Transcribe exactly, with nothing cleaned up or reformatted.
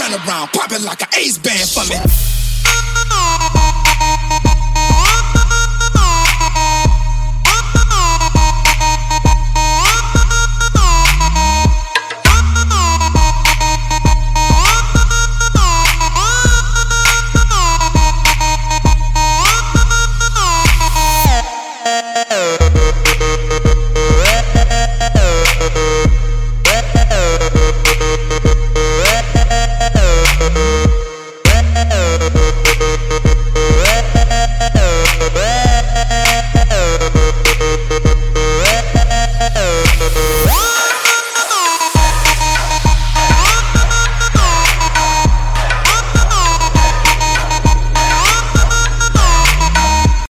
around, pop it like an ace band for me.